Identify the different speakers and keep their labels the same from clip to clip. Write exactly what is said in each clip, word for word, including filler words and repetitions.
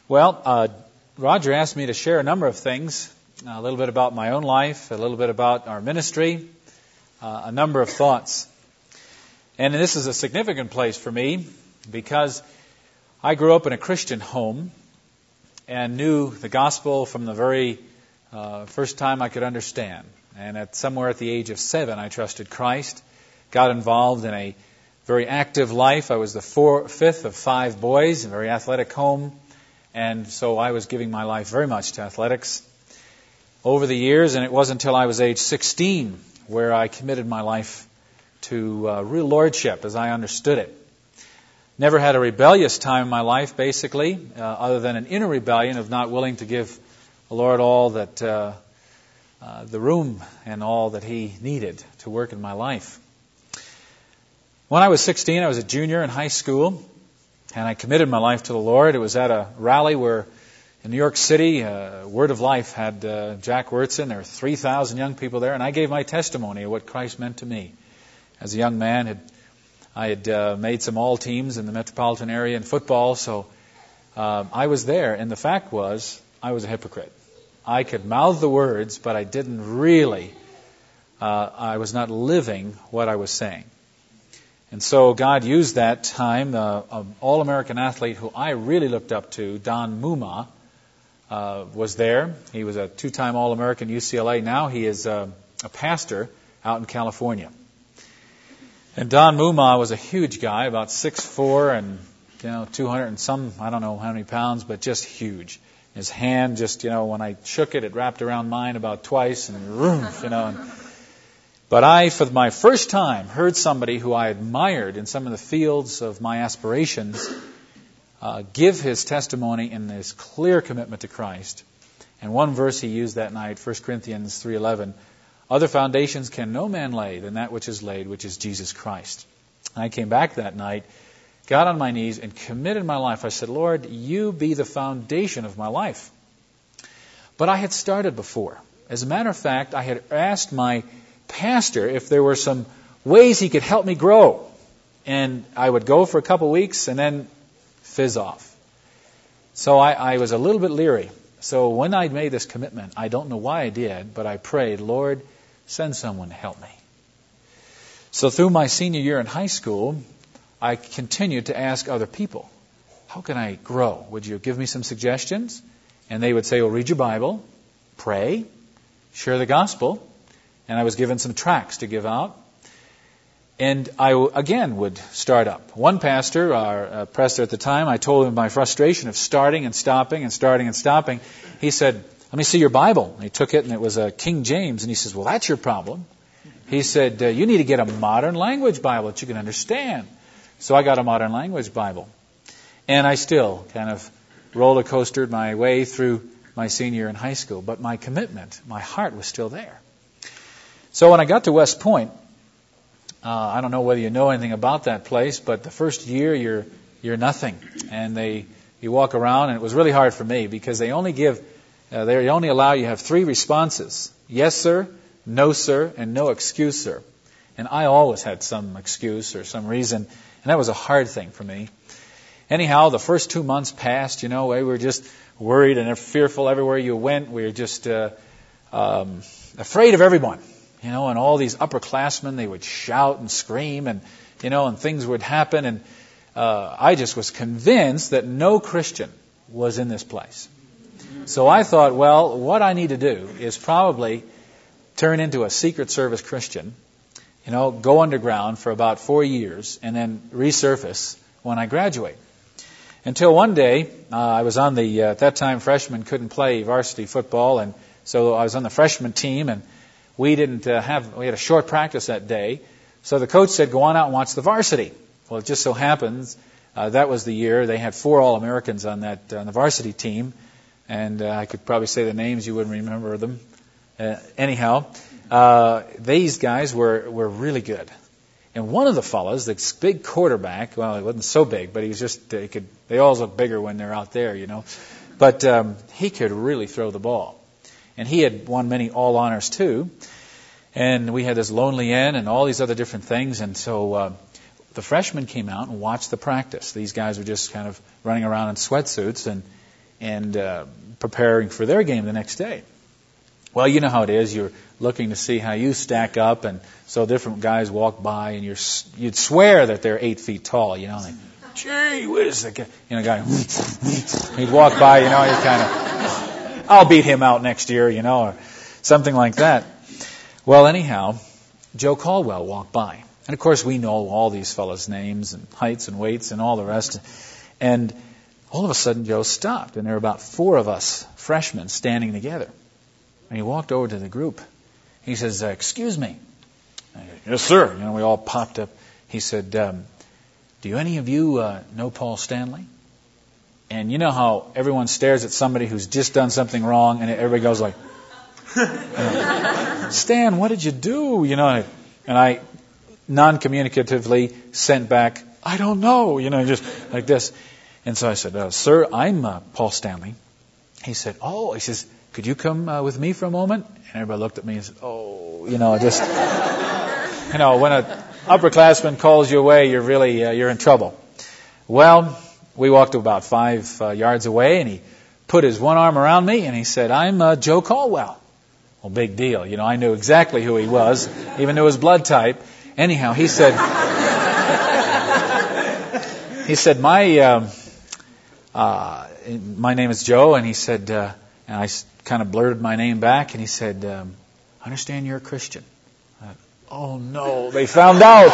Speaker 1: Well, uh, Roger asked me to share a number of things, a little bit about my own life, a little bit about our ministry, uh, a number of thoughts. And this is a significant place for me because I grew up in a Christian home and knew the gospel from the very uh, first time I could understand. And at somewhere at the age of seven, I trusted Christ, got involved in a very active life. I was the four, fifth of five boys, a very athletic home. And so I was giving my life very much to athletics over the years, and it wasn't until I was age sixteen where I committed my life to uh, real lordship as I understood it. Never had a rebellious time in my life, basically, uh, other than an inner rebellion of not willing to give the Lord all that, uh, uh, the room and all that He needed to work in my life. When I was sixteen, I was a junior in high school. And I committed my life to the Lord. It was at a rally where in New York City, uh, Word of Life had uh, Jack Wurtson. There were three thousand young people there, and I gave my testimony of what Christ meant to me. As a young man, had, I had uh, made some all teams in the metropolitan area in football, so uh, I was there. And the fact was, I was a hypocrite. I could mouth the words, but I didn't really, uh, I was not living what I was saying. And so God used that time. Uh, an All-American athlete who I really looked up to, Don Muma, uh, was there. He was a two-time All-American U C L A. Now he is uh, a pastor out in California. And Don Muma was a huge guy, about six foot four and you know two hundred and some, I don't know how many pounds, but just huge. His hand just, you know, when I shook it, it wrapped around mine about twice, and roof, you know. And, But I, for my first time, heard somebody who I admired in some of the fields of my aspirations uh, give his testimony in this clear commitment to Christ. And one verse he used that night, First Corinthians three eleven, "Other foundations can no man lay than that which is laid, which is Jesus Christ." And I came back that night, got on my knees, and committed my life. I said, "Lord, you be the foundation of my life." But I had started before. As a matter of fact, I had asked my pastor if there were some ways he could help me grow. And I would go for a couple weeks and then fizz off. So I, I was a little bit leery. So when I made this commitment, I don't know why I did, but I prayed, "Lord, send someone to help me." So through my senior year in high school, I continued to ask other people, "How can I grow? Would you give me some suggestions?" And they would say, "Well, read your Bible, pray, share the gospel." And I was given some tracts to give out. And I, again, would start up. One pastor, our uh, pastor at the time, I told him my frustration of starting and stopping and starting and stopping. He said, "Let me see your Bible." And he took it, and it was a King James. And he says, "Well, that's your problem." He said, uh, "You need to get a modern language Bible that you can understand." So I got a modern language Bible. And I still kind of roller coastered my way through my senior year in high school. But my commitment, my heart was still there. So when I got to West Point, uh, I don't know whether you know anything about that place, but the first year you're you're nothing, and they you walk around, and it was really hard for me because they only give uh, they only allow you to have three responses: yes, sir, no, sir, and no excuse, sir. And I always had some excuse or some reason, and that was a hard thing for me. Anyhow, the first two months passed. You know, we were just worried and fearful everywhere you went. We were just uh, um, afraid of everyone. You know, and all these upperclassmen, they would shout and scream, and you know, and things would happen. And uh, I just was convinced that no Christian was in this place. So I thought, well, what I need to do is probably turn into a Secret Service Christian. You know, go underground for about four years, and then resurface when I graduate. Until one day, uh, I was on the uh, at that time freshmen couldn't play varsity football, and so I was on the freshman team, and We didn't uh, have, we had a short practice that day. So the coach said, "Go on out and watch the varsity." Well, it just so happens, uh, that was the year they had four All-Americans on that, uh, on the varsity team. And uh, I could probably say the names, you wouldn't remember them. Uh, anyhow, uh, these guys were, were really good. And one of the fellows, this big quarterback, well, he wasn't so big, but he was just, uh, he could, they always look bigger when they're out there, you know. But um, he could really throw the ball. And he had won many all honors too. And we had this Lonely Inn and all these other different things. And so uh, the freshmen came out and watched the practice. These guys were just kind of running around in sweatsuits. And and uh, preparing for their game the next day. Well, you know how it is. You're looking to see how you stack up, and so different guys walk by, and you're you'd swear that they're eight feet tall. You know, like, gee whiz, the guy, you know, guy. He'd walk by, you know, you kind of, I'll beat him out next year, you know, or something like that. Well, anyhow, Joe Caldwell walked by. And, of course, we know all these fellows' names and heights and weights and all the rest. And all of a sudden, Joe stopped, and there were about four of us freshmen standing together. And he walked over to the group. He says, uh, excuse me. I said, yes, sir. You know, we all popped up. He said, um, do any of you uh, know Paul Stanley? And you know how everyone stares at somebody who's just done something wrong, and everybody goes like, you know, Stan, what did you do? You know, and I non-communicatively sent back, I don't know, you know, just like this. And so I said, uh, sir, I'm uh, Paul Stanley. He said, oh, he says, could you come uh, with me for a moment? And everybody looked at me and said, oh, you know, just, you know, when an upperclassman calls you away, you're really, uh, you're in trouble. Well, we walked about five uh, yards away, and he put his one arm around me, and he said, I'm uh, Joe Caldwell. Well, big deal. You know, I knew exactly who he was, even knew his blood type. Anyhow, he said, he said, my, um, uh, my name is Joe, and he said, uh, and I kind of blurted my name back, and he said, um, I understand you're a Christian. I, oh no, they found out.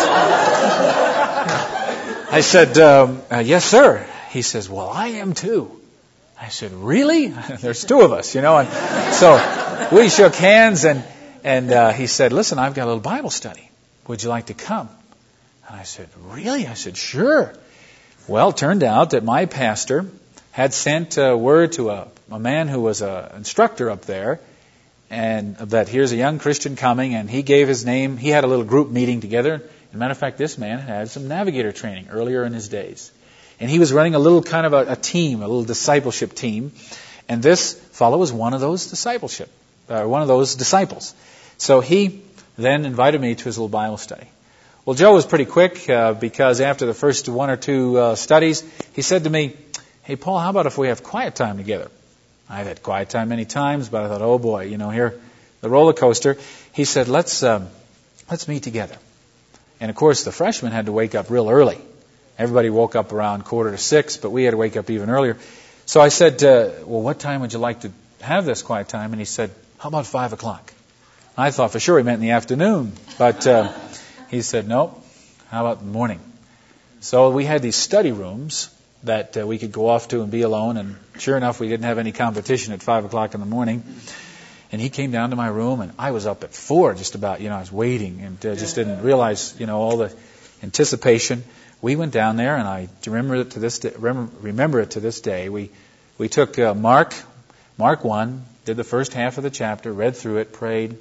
Speaker 1: I said, um, uh, yes, sir. He says, well, I am too. I said, really? There's two of us, you know. And so we shook hands, and and uh, he said, listen, I've got a little Bible study. Would you like to come? And I said, really? I said, sure. Well, it turned out that my pastor had sent uh, word to a, a man who was an instructor up there, and that here's a young Christian coming, and he gave his name. He had a little group meeting together. As a matter of fact, this man had some navigator training earlier in his days. And he was running a little kind of a, a team, a little discipleship team. And this fellow was one of those discipleship, uh, one of those disciples. So he then invited me to his little Bible study. Well, Joe was pretty quick uh, because after the first one or two uh, studies, he said to me, hey, Paul, how about if we have quiet time together? I've had quiet time many times, but I thought, oh boy, you know, here, the roller coaster. He said, let's um, let's meet together. And of course, the freshmen had to wake up real early. Everybody woke up around quarter to six, but we had to wake up even earlier. So I said, uh, well, what time would you like to have this quiet time? And he said, how about five o'clock? I thought for sure he meant in the afternoon. But uh, he said, no, how about the morning? So we had these study rooms that uh, we could go off to and be alone. And sure enough, we didn't have any competition at five o'clock in the morning. And he came down to my room, and I was up at four just about, you know, I was waiting and uh, just didn't realize, you know, all the anticipation. We went down there, and I remember it to this day, remember it to this day. We we took uh, Mark, Mark one, did the first half of the chapter, read through it, prayed,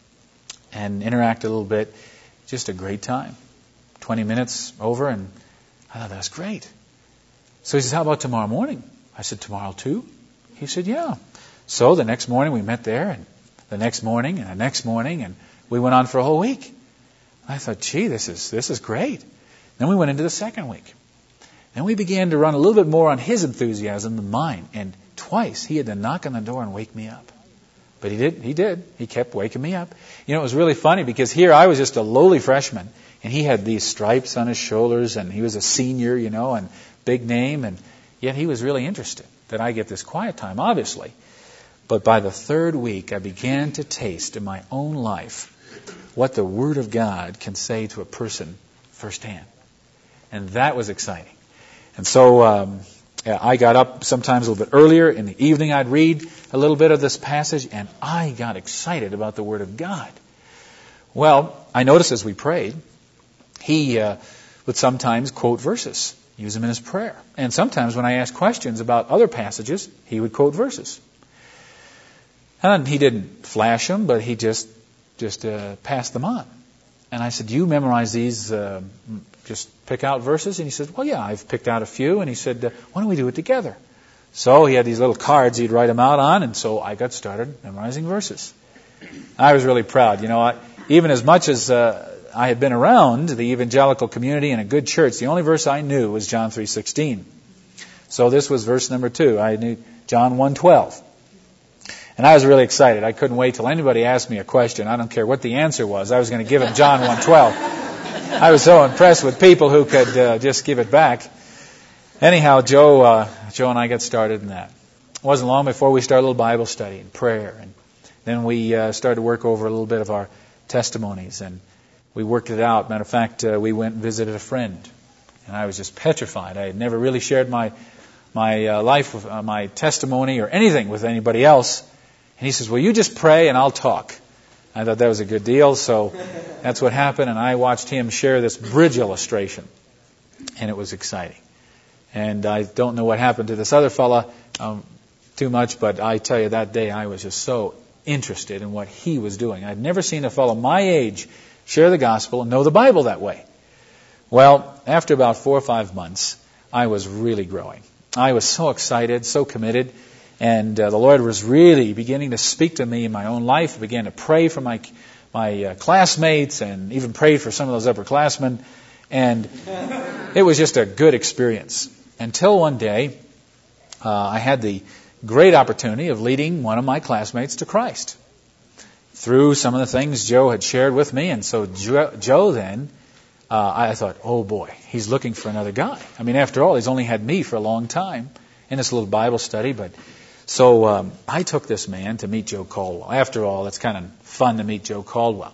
Speaker 1: and interacted a little bit. Just a great time. Twenty minutes over, and I thought, that's great. So he says, how about tomorrow morning? I said, tomorrow too? He said, yeah. So the next morning we met there, and the next morning, and the next morning, and we went on for a whole week. I thought, gee, this is this is great. Then we went into the second week. Then we began to run a little bit more on his enthusiasm than mine. And twice he had to knock on the door and wake me up. But he did. He did. He kept waking me up. You know, it was really funny because here I was just a lowly freshman. And he had these stripes on his shoulders. And he was a senior, you know, and big name. And yet he was really interested that I get this quiet time, obviously. But by the third week, I began to taste in my own life what the Word of God can say to a person firsthand. And that was exciting. And so um, yeah, I got up sometimes a little bit earlier. In the evening, I'd read a little bit of this passage, and I got excited about the Word of God. Well, I noticed as we prayed, he uh, would sometimes quote verses, use them in his prayer. And sometimes when I asked questions about other passages, he would quote verses. And he didn't flash them, but he just just uh, passed them on. And I said, do you memorize these, uh, just pick out verses? And he said, well, yeah, I've picked out a few. And he said, uh, why don't we do it together? So he had these little cards he'd write them out on, and so I got started memorizing verses. I was really proud. You know, I, even as much as uh, I had been around the evangelical community and a good church, the only verse I knew was John three sixteen. So this was verse number two. I knew John one twelve. And I was really excited. I couldn't wait till anybody asked me a question. I don't care what the answer was. I was going to give him John one twelve. I was so impressed with people who could uh, just give it back. Anyhow, Joe, uh, Joe and I got started in that. It wasn't long before we started a little Bible study and prayer. And then we uh, started to work over a little bit of our testimonies. And we worked it out. Matter of fact, uh, we went and visited a friend. And I was just petrified. I had never really shared my my uh, life, with, uh, my testimony or anything with anybody else. And he says, well, you just pray and I'll talk. I thought that was a good deal. So that's what happened. And I watched him share this bridge illustration. And it was exciting. And I don't know what happened to this other fella um, too much, but I tell you, that day I was just so interested in what he was doing. I'd never seen a fellow my age share the gospel and know the Bible that way. Well, after about four or five months, I was really growing. I was so excited, so committed, and uh, the Lord was really beginning to speak to me in my own life. I began to pray for my my uh, classmates and even prayed for some of those upperclassmen, and it was just a good experience. Until one day, uh, I had the great opportunity of leading one of my classmates to Christ through some of the things Joe had shared with me. And so Joe, Joe then, uh, I thought, oh boy, he's looking for another guy. I mean, after all, he's only had me for a long time in this little Bible study. But so um, I took this man to meet Joe Caldwell. After all, it's kind of fun to meet Joe Caldwell.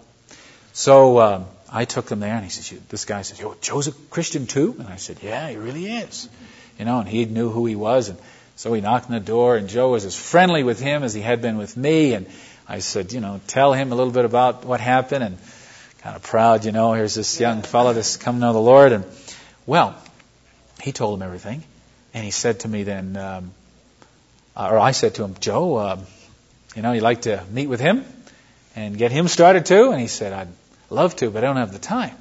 Speaker 1: So um, I took them there, and he says, this guy says, Yo, Joe's a Christian too? And I said, yeah, he really is. You know, and he knew who he was. And so he knocked on the door, and Joe was as friendly with him as he had been with me. And I said, you know, tell him a little bit about what happened. And kind of proud, you know, here's this young fellow that's come to know the Lord. And, well, he told him everything. And he said to me then, um, or I said to him, Joe, uh, you know, you'd like to meet with him and get him started too? And he said, I'd love to, but I don't have the time.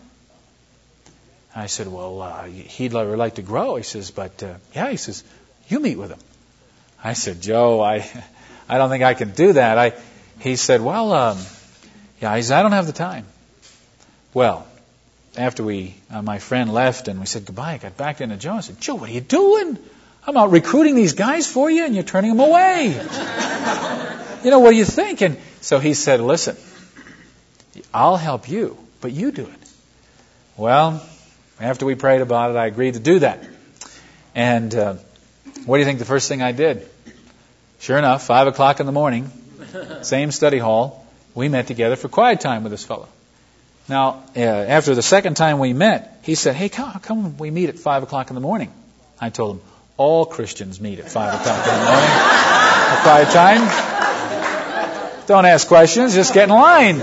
Speaker 1: I said, well, uh, he'd like to grow. He says, but, uh, yeah, he says, you meet with him. I said, Joe, I I don't think I can do that. I He said, well, um, yeah, he said, I don't have the time. Well, after we, uh, my friend left and we said goodbye, I got back into Joe. I said, Joe, what are you doing? I'm out recruiting these guys for you and you're turning them away. You know, what do you think? And so he said, listen, I'll help you, but you do it. Well, after we prayed about it, I agreed to do that. And uh, what do you think the first thing I did? Sure enough, five o'clock in the morning, same study hall, we met together for quiet time with this fellow. Now, uh, after the second time we met, he said, hey, how come we meet at five o'clock in the morning? I told him, all Christians meet at five o'clock in the morning at quiet time. Don't ask questions, just get in line.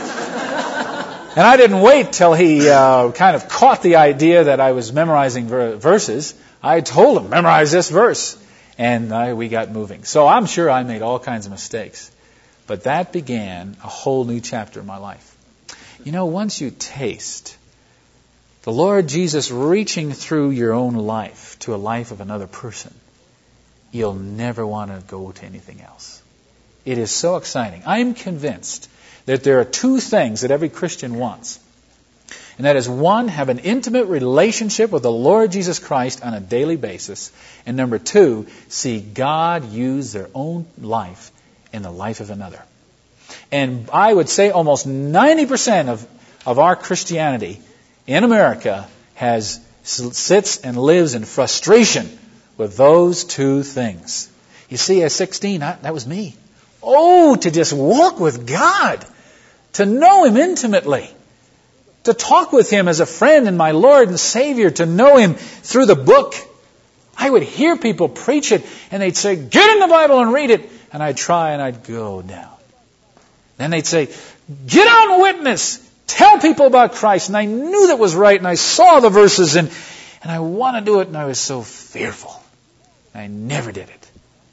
Speaker 1: And I didn't wait till he uh, kind of caught the idea that I was memorizing ver- verses. I told him, memorize this verse. And uh, we got moving. So I'm sure I made all kinds of mistakes. But that began a whole new chapter in my life. You know, once you taste the Lord Jesus reaching through your own life to a life of another person, you'll never want to go to anything else. It is so exciting. I'm convinced that there are two things that every Christian wants. And that is, one, have an intimate relationship with the Lord Jesus Christ on a daily basis. And number two, see God use their own life in the life of another. And I would say almost ninety percent of, of our Christianity in America has sits and lives in frustration with those two things. You see, at sixteen, I, that was me. Oh, to just walk with God, to know Him intimately, to talk with Him as a friend and my Lord and Savior, to know Him through the book. I would hear people preach it, and they'd say, get in the Bible and read it. And I'd try, and I'd go down. Then they'd say, get out and witness. Tell people about Christ. And I knew that was right, and I saw the verses, and, and I want to do it, and I was so fearful. I never did it.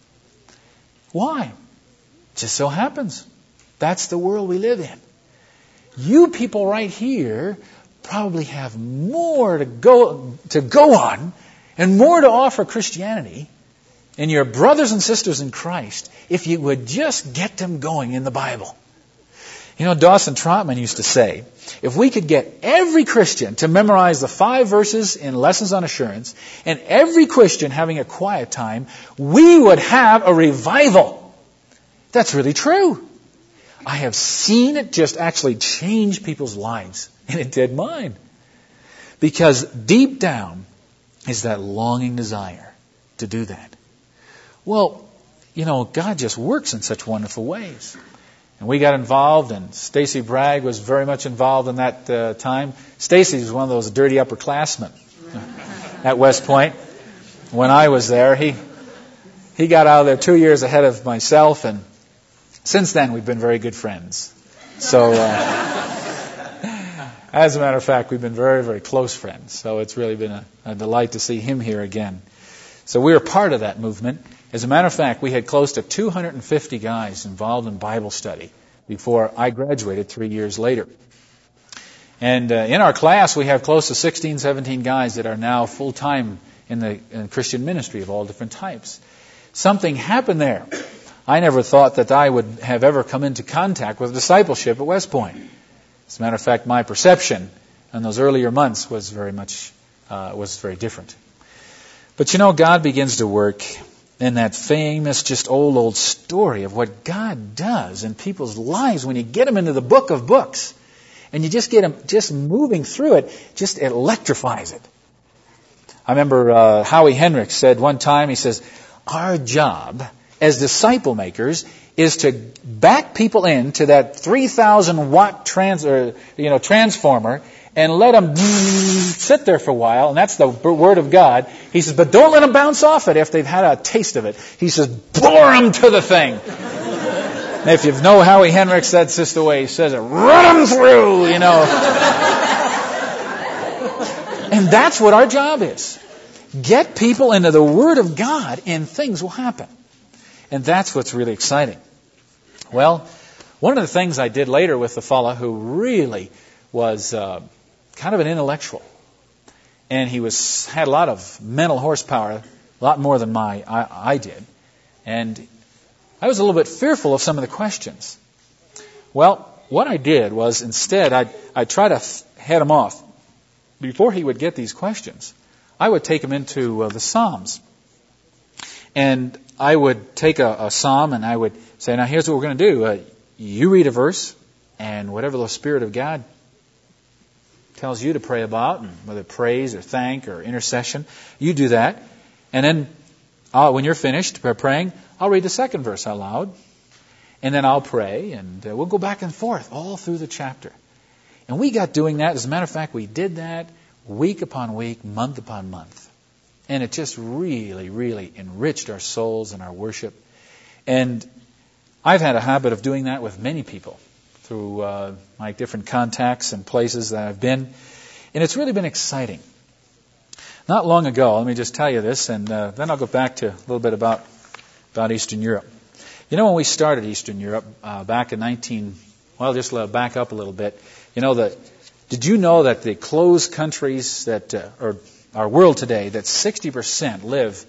Speaker 1: Why? It just so happens. That's the world we live in. You people right here probably have more to go to go on and more to offer Christianity and your brothers and sisters in Christ if you would just get them going in the Bible. You know, Dawson Trotman used to say, if we could get every Christian to memorize the five verses in Lessons on Assurance, and every Christian having a quiet time, we would have a revival. That's really true. I have seen it just actually change people's lives, and it did mine. Because deep down is that longing desire to do that. Well, you know, God just works in such wonderful ways. And we got involved, and Stacy Bragg was very much involved in that uh, time. Stacy was one of those dirty upperclassmen at West Point. When I was there, he he got out of there two years ahead of myself, and since then we've been very good friends. So, uh, as a matter of fact, we've been very, very close friends. So it's really been a, a delight to see him here again. So we were part of that movement. As a matter of fact, we had close to two hundred fifty guys involved in Bible study before I graduated three years later. And uh, in our class, we have close to sixteen, seventeen guys that are now full-time in the, in the Christian ministry of all different types. Something happened there. I never thought that I would have ever come into contact with discipleship at West Point. As a matter of fact, my perception in those earlier months was very much, uh, was very different. But you know, God begins to work in that famous, just old, old story of what God does in people's lives when you get them into the book of books. And you just get them just moving through it, just electrifies it. I remember uh, Howie Hendricks said one time, he says, our job as disciple makers is to back people into that three thousand watt trans, or, you know, transformer and let them sit there for a while, and that's the Word of God. He says, but don't let them bounce off it after they've had a taste of it. He says, bore them to the thing. And if you know Howie Hendricks, that's just the way he says it. Run them through, you know. And that's what our job is. Get people into the Word of God, and things will happen. And that's what's really exciting. Well, one of the things I did later with the fellow who really was uh, kind of an intellectual, and he was had a lot of mental horsepower, a lot more than my I, I did, and I was a little bit fearful of some of the questions. Well, what I did was instead I'd, I'd try to f- head him off. Before he would get these questions, I would take him into uh, the Psalms, and I would take a, a psalm and I would say, now here's what we're going to do. Uh, you read a verse, and whatever the Spirit of God tells you to pray about, and whether praise or thank or intercession, you do that. And then uh, when you're finished praying, I'll read the second verse out loud. And then I'll pray, and uh, we'll go back and forth all through the chapter. And we got doing that. As a matter of fact, we did that week upon week, month upon month. And it just really, really enriched our souls and our worship. And I've had a habit of doing that with many people through uh, my different contacts and places that I've been. And it's really been exciting. Not long ago, let me just tell you this, and uh, then I'll go back to a little bit about, about Eastern Europe. You know, when we started Eastern Europe uh, back in nineteen, well, just let back up a little bit. You know, that did you know that the closed countries that, uh, or our world today, that sixty percent live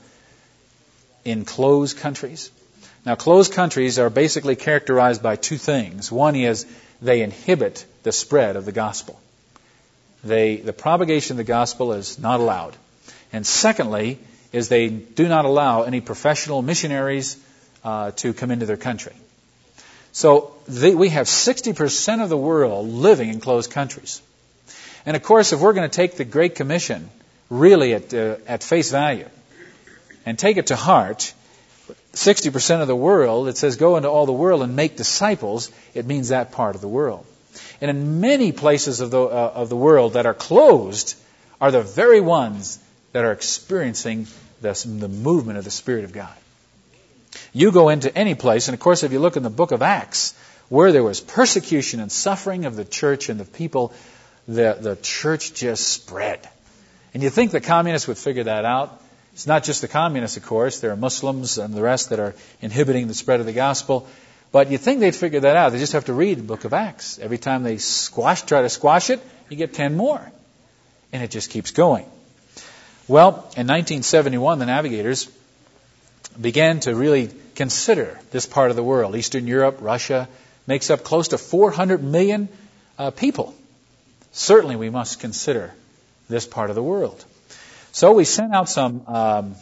Speaker 1: in closed countries? Now, closed countries are basically characterized by two things. One is they inhibit the spread of the gospel. They, the propagation of the gospel is not allowed. And secondly, is they do not allow any professional missionaries uh, to come into their country. So they, we have sixty percent of the world living in closed countries. And of course, if we're going to take the Great Commission really at, uh, at face value and take it to heart, sixty percent of the world, it says go into all the world and make disciples, it means that part of the world. And in many places of the, uh, of the world that are closed are the very ones that are experiencing this, the movement of the Spirit of God. You go into any place, and of course if you look in the book of Acts, where there was persecution and suffering of the church and the people, the, the church just spread. And you think the communists would figure that out? It's not just the communists, of course. There are Muslims and the rest that are inhibiting the spread of the gospel. But you think they'd figure that out. They just have to read the book of Acts. Every time they squash, try to squash it, you get ten more. And it just keeps going. Well, in nineteen seventy-one, the navigators began to really consider this part of the world, Eastern Europe, Russia, makes up close to four hundred million uh, people. Certainly we must consider this part of the world. So we sent out some um,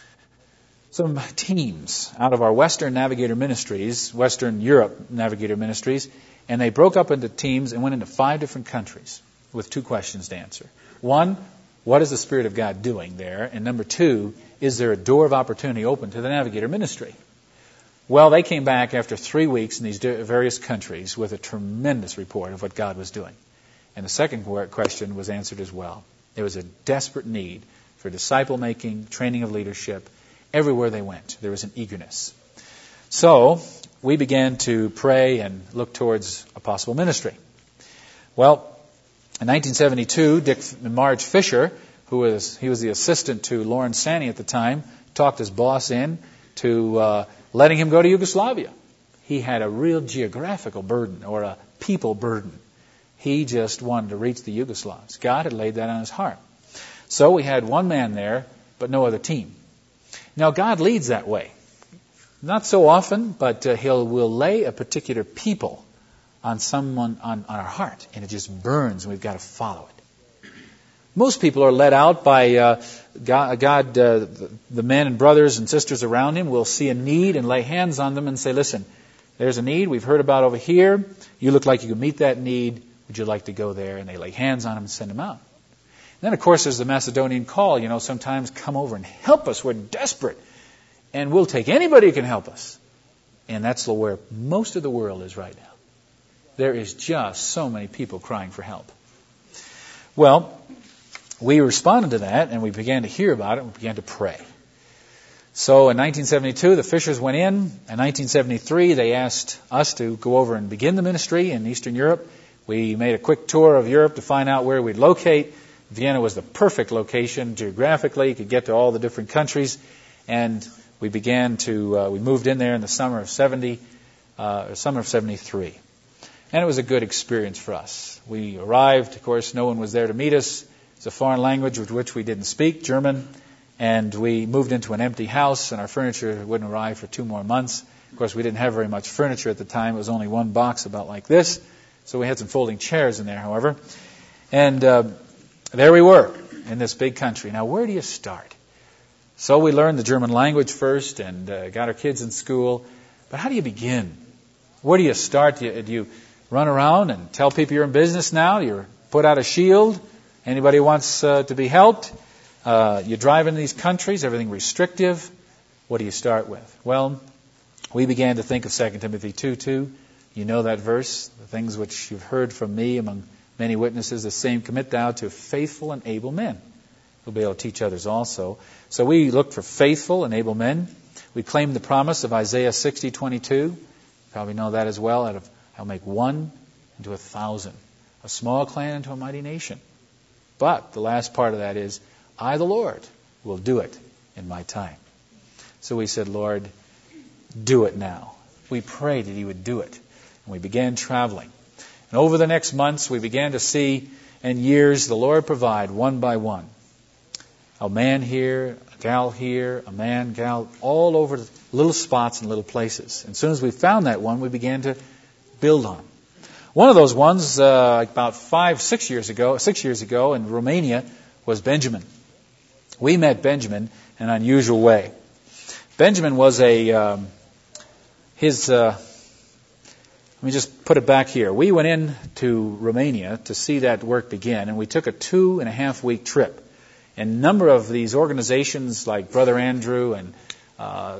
Speaker 1: some teams out of our Western Navigator Ministries, Western Europe Navigator Ministries, and they broke up into teams and went into five different countries with two questions to answer. One, what is the Spirit of God doing there? And number two, is there a door of opportunity open to the Navigator Ministry? Well, they came back after three weeks in these various countries with a tremendous report of what God was doing. And the second question was answered as well. There was a desperate need for disciple making, training of leadership. Everywhere they went, there was an eagerness. So we began to pray and look towards a possible ministry. Well, in nineteen seventy-two, Dick Marge Fisher, who was he was the assistant to Lawrence Sanney at the time, talked his boss in to uh, letting him go to Yugoslavia. He had a real geographical burden or a people burden. He just wanted to reach the Yugoslavs. God had laid that on his heart. So we had one man there, but no other team. Now, God leads that way. Not so often, but uh, He'll will lay a particular people on someone on, on our heart, and it just burns, and we've got to follow it. Most people are led out by uh, God. God uh, the, the men and brothers and sisters around him will see a need and lay hands on them and say, "Listen, there's a need we've heard about over here. You look like you can meet that need. Would you like to go there?" And they lay hands on them and send them out. Then, of course, there's the Macedonian call. You know, sometimes come over and help us. We're desperate. And we'll take anybody who can help us. And that's where most of the world is right now. There is just so many people crying for help. Well, we responded to that, and we began to hear about it, and we began to pray. So in nineteen seventy-two, the Fishers went in. In nineteen seventy-three, they asked us to go over and begin the ministry in Eastern Europe. We made a quick tour of Europe to find out where we'd locate. Vienna was the perfect location geographically. You could get to all the different countries. And we began to, uh, we moved in there in the summer of seventy, uh, summer of seventy-three. And it was a good experience for us. We arrived, of course, no one was there to meet us. It's a foreign language with which we didn't speak, German. And we moved into an empty house, and our furniture wouldn't arrive for two more months. Of course, we didn't have very much furniture at the time. It was only one box about like this. So we had some folding chairs in there, however. And uh, there we were in this big country. Now, where do you start? So we learned the German language first and uh, got our kids in school. But how do you begin? Where do you start? Do you, do you run around and tell people you're in business now? You put out a shield? Anybody wants uh, to be helped? Uh, you drive into these countries, everything restrictive. What do you start with? Well, we began to think of Second Timothy two two. You know that verse, the things which you've heard from me among many witnesses, the same commit thou to faithful and able men who'll be able to teach others also. So we looked for faithful and able men. We claimed the promise of Isaiah sixty twenty-two. You probably know that as well. Out of, I'll make one into a thousand, a small clan into a mighty nation. But the last part of that is, I, the Lord, will do it in my time. So we said, Lord, do it now. We prayed that He would do it. And we began traveling. And over the next months, we began to see, and years, the Lord provide one by one. A man here, a gal here, a man, gal, all over little spots and little places. And as soon as we found that one, we began to build on. One of those ones, uh, about five, six years ago, six years ago in Romania, was Benjamin. We met Benjamin in an unusual way. Benjamin was a, um, his, uh, let me just put it back here. We went in to Romania to see that work begin, and we took a two and a half week trip. And a number of these organizations like Brother Andrew and uh,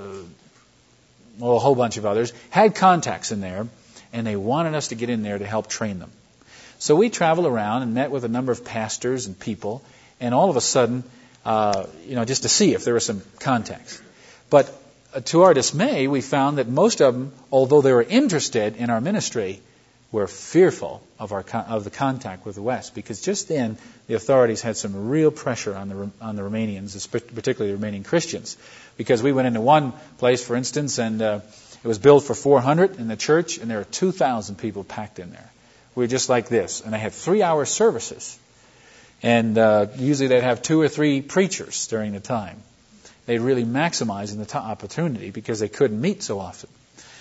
Speaker 1: well, a whole bunch of others had contacts in there, and they wanted us to get in there to help train them. So we traveled around and met with a number of pastors and people, and all of a sudden, uh, you know, just to see if there were some contacts. But uh, to our dismay, we found that most of them, although they were interested in our ministry, were fearful of our of the contact with the West, because just then the authorities had some real pressure on the on the Romanians, particularly the Romanian Christians, because we went into one place, for instance, and uh, it was built for four hundred in the church, and there were two thousand people packed in there. We were just like this, and they had three-hour services, and uh, usually they'd have two or three preachers during the time. They'd really maximize the opportunity because they couldn't meet so often.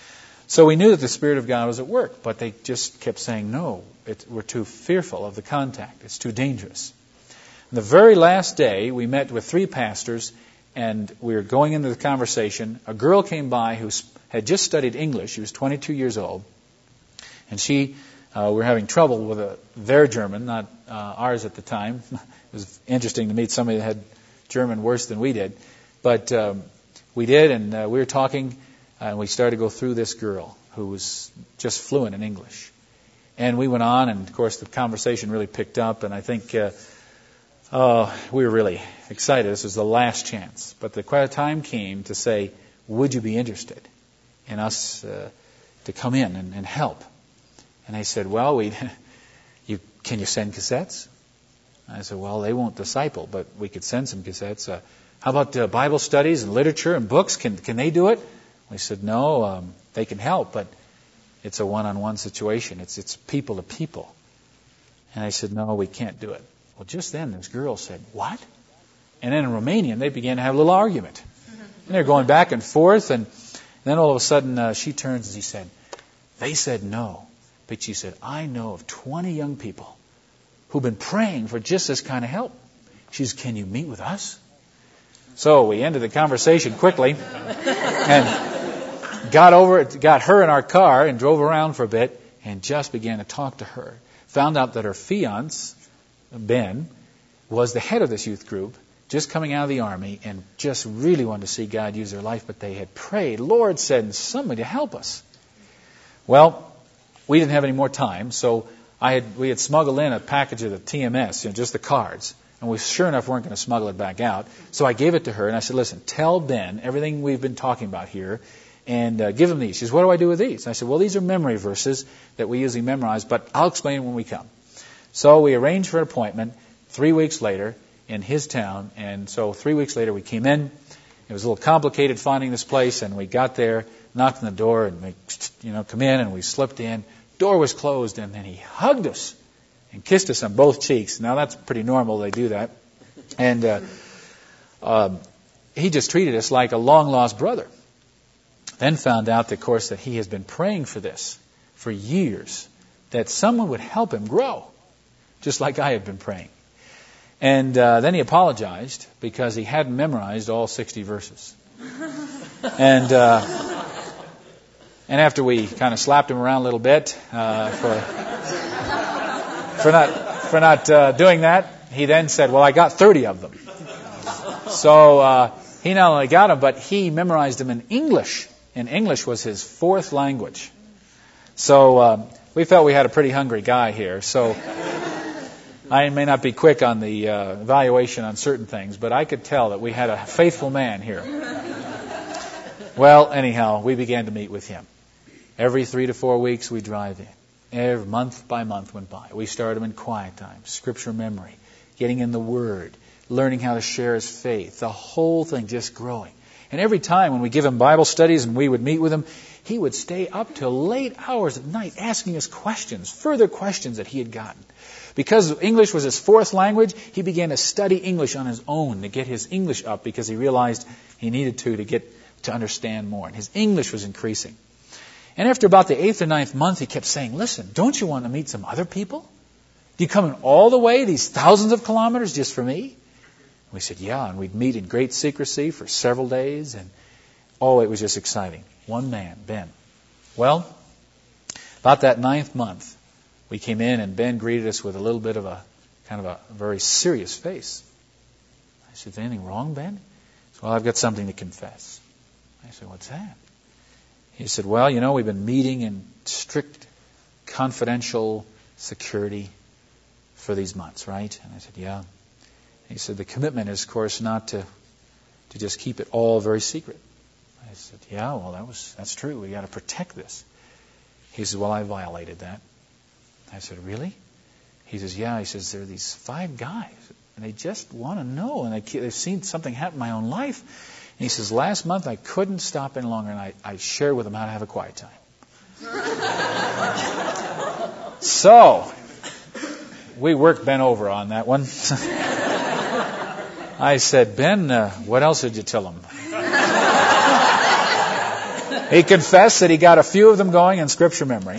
Speaker 1: So we knew that the Spirit of God was at work, but they just kept saying, no, it, we're too fearful of the contact. It's too dangerous. The very last day, we met with three pastors, and we were going into the conversation. A girl came by who had just studied English. She was twenty-two years old. And she, uh, we were having trouble with a, their German, not uh, ours at the time. It was interesting to meet somebody that had German worse than we did. But um, we did, and uh, we were talking, and we started to go through this girl who was just fluent in English. And we went on, and of course the conversation really picked up, and I think uh, uh, we were really excited. This was the last chance. But the time came to say, would you be interested in us uh, to come in and, and help? And they said, well, we, you, can you send cassettes? I said, well, they won't disciple, but we could send some cassettes. Uh, how about uh, Bible studies and literature and books? Can can they do it? We said, no, um, they can help, but it's a one-on-one situation. It's it's people to people. And I said, no, we can't do it. Well, just then this girl said, what? And then in Romanian, they began to have a little argument. And they're going back and forth, and then all of a sudden uh, she turns and she said, they said no. But she said, I know of twenty young people who've been praying for just this kind of help. She says, can you meet with us? So we ended the conversation quickly and got over it, got her in our car and drove around for a bit and just began to talk to her. Found out that her fiance, Ben, was the head of this youth group, just coming out of the army and just really wanted to see God use their life, but they had prayed. Lord, send somebody to help us. Well, we didn't have any more time, so I had we had smuggled in a package of the T M S, you know, just the cards, and we sure enough weren't going to smuggle it back out. So I gave it to her, and I said, listen, tell Ben everything we've been talking about here, and uh, give him these. She says, what do I do with these? And I said, well, these are memory verses that we usually memorize, but I'll explain when we come. So we arranged for an appointment three weeks later in his town, and so three weeks later we came in. It was a little complicated finding this place, and we got there, knocked on the door, and we, you know, come in, and we slipped in. Door was closed, and then he hugged us and kissed us on both cheeks. Now, that's pretty normal. They do that. And uh, um, he just treated us like a long-lost brother. Then found out, of course, that he has been praying for this for years, that someone would help him grow, just like I had been praying. And uh, then he apologized because he hadn't memorized all sixty verses. And... Uh, And after we kind of slapped him around a little bit uh, for for not for not uh, doing that, he then said, "Well, I got thirty of them." So uh, he not only got them, but he memorized them in English. And English was his fourth language. So uh, we felt we had a pretty hungry guy here. So I may not be quick on the uh, evaluation on certain things, but I could tell that we had a faithful man here. Well, anyhow, we began to meet with him. Every three to four weeks we drive in. Every month by month went by. We started him in quiet time, scripture memory, getting in the Word, learning how to share his faith, the whole thing just growing. And every time when we give him Bible studies and we would meet with him, he would stay up till late hours at night asking us questions, further questions that he had gotten. Because English was his fourth language, he began to study English on his own to get his English up because he realized he needed to to get to understand more. And his English was increasing. And after about the eighth or ninth month, he kept saying, listen, don't you want to meet some other people? Do you come in all the way, these thousands of kilometers, just for me? And we said, yeah. And we'd meet in great secrecy for several days. And oh, it was just exciting. One man, Ben. Well, about that ninth month, we came in and Ben greeted us with a little bit of a kind of a very serious face. I said, is anything wrong, Ben? He said, well, I've got something to confess. I said, what's that? He said, well, you know, we've been meeting in strict confidential security for these months, right? And I said, yeah. And he said, the commitment is, of course, not to to just keep it all very secret. I said, yeah, well, that was that's true. We got to protect this. He said, well, I violated that. I said, really? He says, yeah. He says, there are these five guys, and they just want to know, and they, they've seen something happen in my own life. And he says, last month I couldn't stop any longer, and I, I shared with them how to have a quiet time. So, we worked Ben over on that one. I said, Ben, uh, what else did you tell them? He confessed that he got a few of them going in Scripture memory.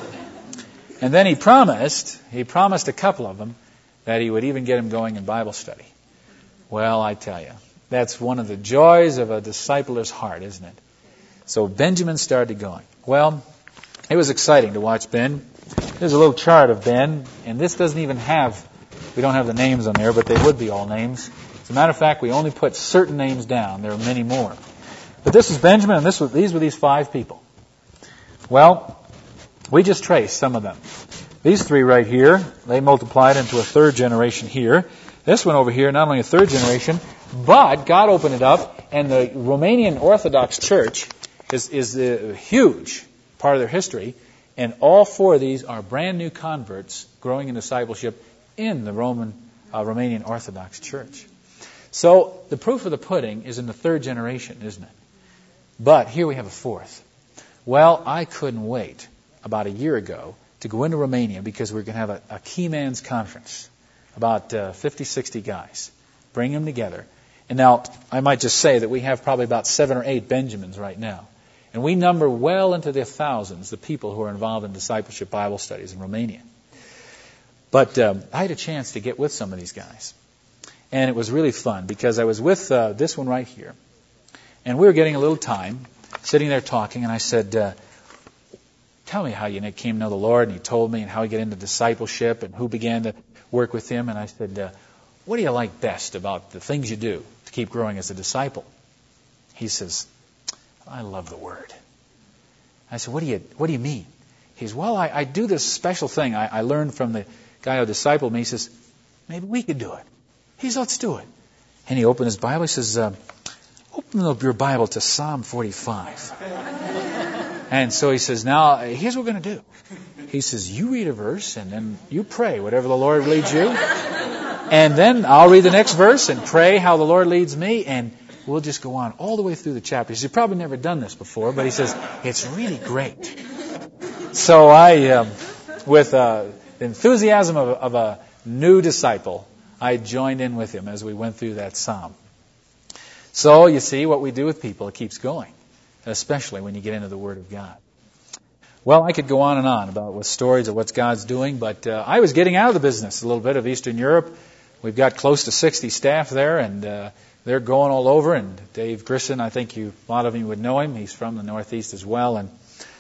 Speaker 1: And then he promised, he promised a couple of them that he would even get them going in Bible study. Well, I tell you, that's one of the joys of a discipler's heart, isn't it? So Benjamin started going. Well, it was exciting to watch Ben. There's a little chart of Ben, and this doesn't even have, we don't have the names on there, but they would be all names. As a matter of fact, we only put certain names down. There are many more. But this is Benjamin, and this was, these were these five people. Well, we just traced some of them. These three right here, they multiplied into a third generation here. This one over here, not only a third generation, but God opened it up, and the Romanian Orthodox Church is, is a huge part of their history, and all four of these are brand new converts growing in discipleship in the Roman uh, Romanian Orthodox Church. So the proof of the pudding is in the third generation, isn't it? But here we have a fourth. Well, I couldn't wait about a year ago to go into Romania because we're going to have a, a Key Man's Conference, about uh, fifty, sixty guys. Bring them together. And now, I might just say that we have probably about seven or eight Benjamins right now. And we number well into the thousands the people who are involved in discipleship Bible studies in Romania. But um, I had a chance to get with some of these guys. And it was really fun because I was with uh, this one right here. And we were getting a little time, sitting there talking, and I said, uh, tell me how you came to know the Lord. And he told me and how he got into discipleship and who began to work with him. And I said, uh, what do you like best about the things you do to keep growing as a disciple? He says, I love the Word. I said, what do you what do you mean? He says, well, I, I do this special thing. I, I learned from the guy who discipled me. He says, maybe we could do it. He says, let's do it. And he opened his Bible. He says, uh, open up your Bible to Psalm forty-five. And so he says, now, here's what we're going to do. He says, you read a verse, and then you pray, whatever the Lord leads you. And then I'll read the next verse and pray how the Lord leads me, and we'll just go on all the way through the chapter. He says, you've probably never done this before, but he says, it's really great. So I, um, with uh, the enthusiasm of, of a new disciple, I joined in with him as we went through that psalm. So you see, what we do with people, it keeps going, especially when you get into the Word of God. Well, I could go on and on about what stories of what God's doing, but uh, I was getting out of the business a little bit of Eastern Europe. We've got close to sixty staff there, and uh, they're going all over. And Dave Grissom, I think you, a lot of you would know him. He's from the Northeast as well, and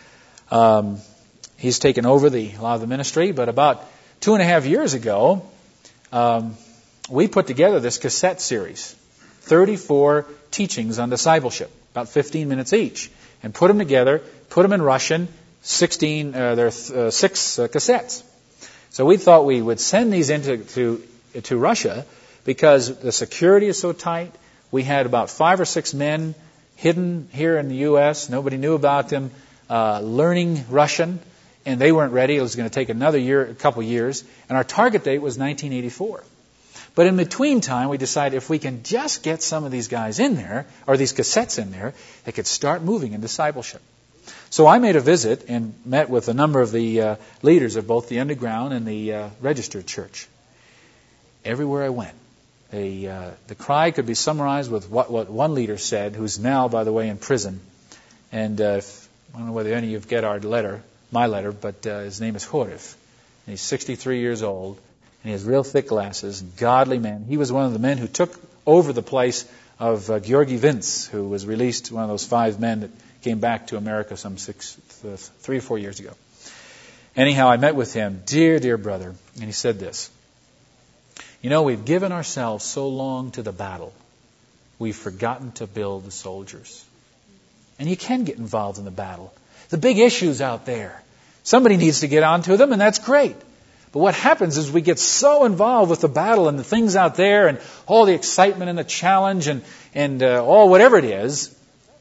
Speaker 1: um, he's taken over the a lot of the ministry. But about two and a half years ago, um, we put together this cassette series, thirty-four teachings on discipleship, about fifteen minutes each, and put them together, put them in Russian. Sixteen, uh, there are th- uh, six uh, cassettes. So we thought we would send these into to, to Russia because the security is so tight. We had about five or six men hidden here in the U S Nobody knew about them, uh, learning Russian, and they weren't ready. It was going to take another year, a couple years, and our target date was nineteen eighty-four. But in between time, we decided if we can just get some of these guys in there, or these cassettes in there, they could start moving in discipleship. So I made a visit and met with a number of the uh, leaders of both the underground and the uh, registered church. Everywhere I went, they, uh, the cry could be summarized with what, what one leader said, who's now, by the way, in prison. And uh, if, I don't know whether any of you get our letter, my letter, but uh, his name is Horev. And he's sixty-three years old, and he has real thick glasses, godly man. He was one of the men who took over the place of uh, Georgi Vince, who was released, one of those five men that came back to America some six, uh, three or four years ago. Anyhow, I met with him, dear, dear brother, and he said this. You know, we've given ourselves so long to the battle, we've forgotten to build the soldiers. And you can get involved in the battle. The big issues out there. Somebody needs to get onto them, and that's great. But what happens is we get so involved with the battle and the things out there and all the excitement and the challenge and, and uh, all whatever it is,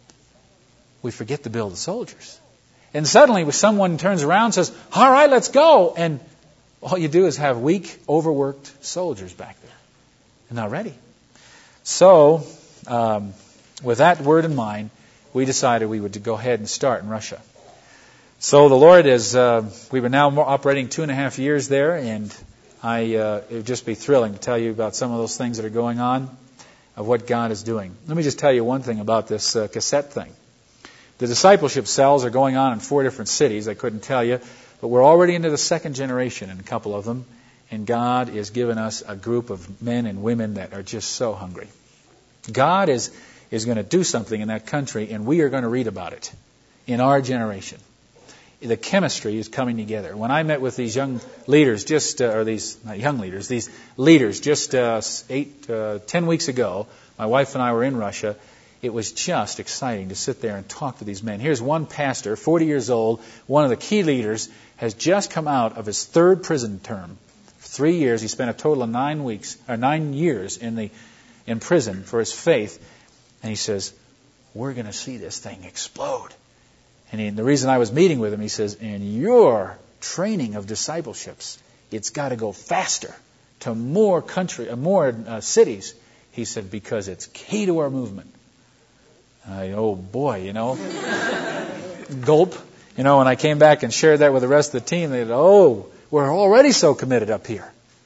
Speaker 1: we forget to build the soldiers. And suddenly someone turns around and says, all right, let's go. And all you do is have weak, overworked soldiers back there. They're not ready. So, um, with that word in mind, we decided we would go ahead and start in Russia. So the Lord is, uh, we were now operating two and a half years there, and I, uh, it would just be thrilling to tell you about some of those things that are going on, of what God is doing. Let me just tell you one thing about this uh, cassette thing. The discipleship cells are going on in four different cities. I couldn't tell you. But we're already into the second generation in a couple of them. And God is giving us a group of men and women that are just so hungry. God is, is going to do something in that country, and we are going to read about it in our generation. The chemistry is coming together. When I met with these young leaders, just uh, or these not young leaders, these leaders, just uh, eight, uh, ten weeks ago, my wife and I were in Russia. It was just exciting to sit there and talk to these men. Here's one pastor, forty years old, one of the key leaders, has just come out of his third prison term. For three years, he spent a total of nine weeks or nine years in the in prison for his faith, and he says, "We're going to see this thing explode." And, he, and the reason I was meeting with him, he says, "In your training of discipleships, it's got to go faster to more country, uh, more uh, cities." He said, "Because it's key to our movement." I, oh boy, you know, gulp. You know, when I came back and shared that with the rest of the team, they said, "Oh, we're already so committed up here.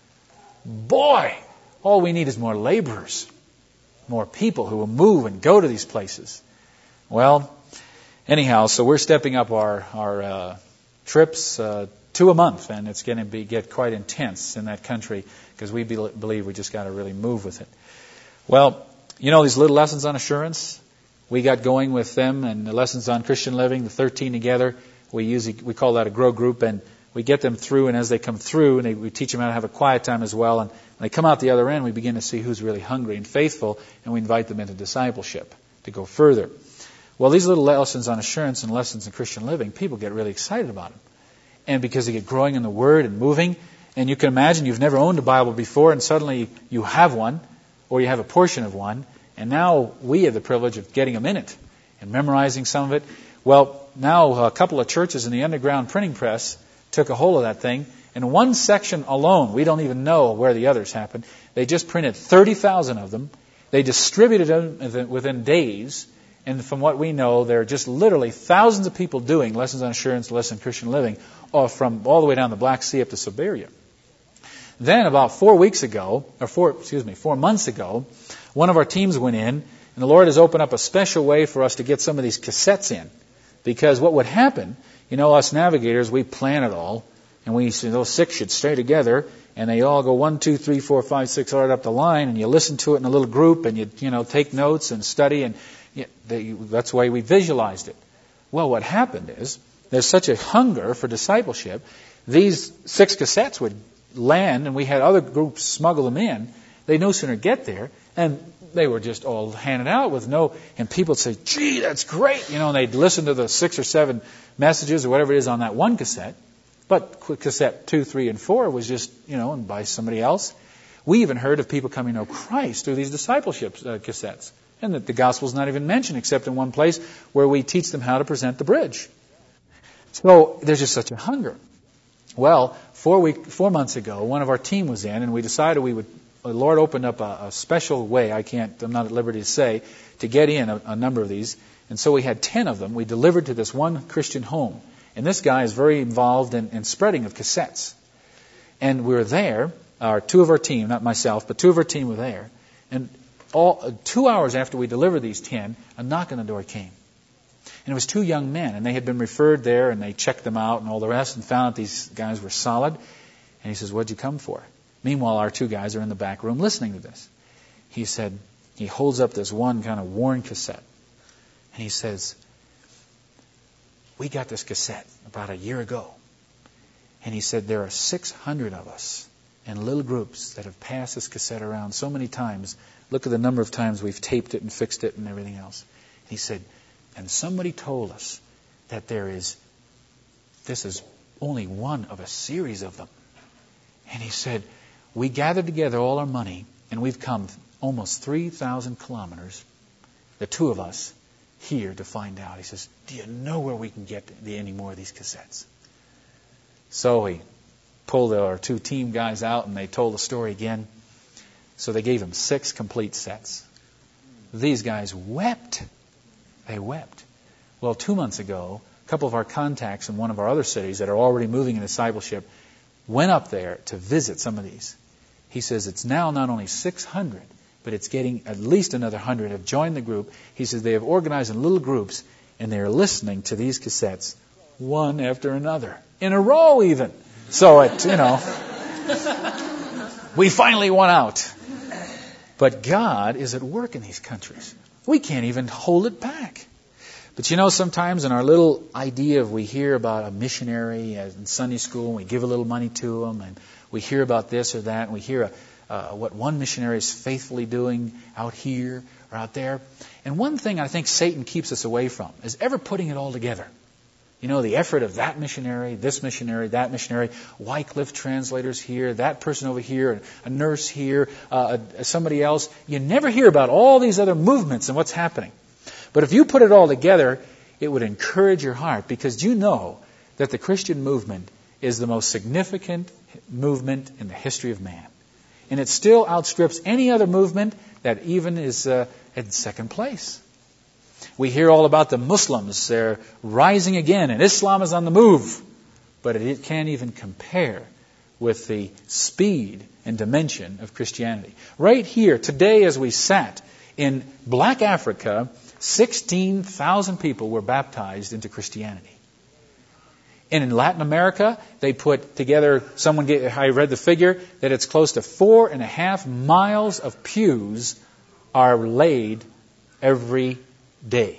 Speaker 1: Boy, all we need is more laborers, more people who will move and go to these places." Well, anyhow, so we're stepping up our our uh, trips uh, to a month, and it's going to be get quite intense in that country because we be, believe we just got to really move with it. Well, you know these little lessons on assurance. We got going with them, and the lessons on Christian living, the thirteen together. We usually we call that a grow group, and we get them through. And as they come through, and they, we teach them how to have a quiet time as well. And when they come out the other end, we begin to see who's really hungry and faithful, and we invite them into discipleship to go further. Well, these little lessons on assurance and lessons in Christian living, people get really excited about them, and because they get growing in the Word and moving. And you can imagine you've never owned a Bible before, and suddenly you have one, or you have a portion of one. And now we have the privilege of getting them in it and memorizing some of it. Well, now a couple of churches in the underground printing press took a hold of that thing. And one section alone, we don't even know where the others happened. They just printed thirty thousand of them. They distributed them within days. And from what we know, there are just literally thousands of people doing lessons on assurance, lessons on Christian living, all from all the way down the Black Sea up to Siberia. Then about four weeks ago, or four, excuse me, four months ago, one of our teams went in, and the Lord has opened up a special way for us to get some of these cassettes in. Because what would happen, you know, us navigators, we plan it all, and we say those six should stay together, and they all go one, two, three, four, five, six, right up the line, and you listen to it in a little group, and you, you know, take notes and study, and you, they, that's the way we visualized it. Well, what happened is, there's such a hunger for discipleship, these six cassettes would land, and we had other groups smuggle them in. They'd no sooner get there, and they were just all handed out with no, and people would say, "Gee, that's great," you know, and they'd listen to the six or seven messages or whatever it is on that one cassette. But cassette two, three, and four was just, you know, and by somebody else. We even heard of people coming to know Christ through these discipleship uh, cassettes, and that the gospel's not even mentioned except in one place where we teach them how to present the bridge. So there's just such a hunger. Well, four week, four months ago, one of our team was in, and we decided we would. The Lord opened up a, a special way. I can't. I'm not at liberty to say to get in a, a number of these, and so we had ten of them. We delivered to this one Christian home, and this guy is very involved in, in spreading of cassettes. And we were there. Our two of our team, not myself, but two of our team were there, and all uh, two hours after we delivered these ten, a knock on the door came. And it was two young men, and they had been referred there, and they checked them out and all the rest and found that these guys were solid. And he says, "What'd you come for?" Meanwhile, our two guys are in the back room listening to this. He said, he holds up this one kind of worn cassette. And he says, "We got this cassette about a year ago." And he said, "There are six hundred of us in little groups that have passed this cassette around so many times. Look at the number of times we've taped it and fixed it and everything else." And he said, "And somebody told us that there is, this is only one of a series of them." And he said, "We gathered together all our money, and we've come almost three thousand kilometers, the two of us, here to find out." He says, "Do you know where we can get any more of these cassettes?" So he pulled our two team guys out, and they told the story again. So they gave him six complete sets. These guys wept. They wept. Well, two months ago, a couple of our contacts in one of our other cities that are already moving in discipleship went up there to visit some of these. He says it's now not only six hundred, but it's getting at least another one hundred have joined the group. He says they have organized in little groups, And they're listening to these cassettes, one after another, in a row even. So it, you know, we finally won out. But God is at work in these countries. We can't even hold it back. But you know, sometimes in our little idea of we hear about a missionary in Sunday school, and we give a little money to them, and we hear about this or that, and we hear a, uh, what one missionary is faithfully doing out here or out there. And one thing I think Satan keeps us away from is ever putting it all together. You know, the effort of that missionary, this missionary, that missionary, Wycliffe translators here, that person over here, a nurse here, uh, somebody else. You never hear about all these other movements and what's happening. But if you put it all together, it would encourage your heart, because you know that the Christian movement is the most significant movement in the history of man. And it still outstrips any other movement that even is uh, in second place. We hear all about the Muslims. They're rising again, and Islam is on the move. But it can't even compare with the speed and dimension of Christianity. Right here, today as we sat in Black Africa, sixteen thousand people were baptized into Christianity. And in Latin America, they put together, someone get, I read the figure, that it's close to four and a half miles of pews are laid every day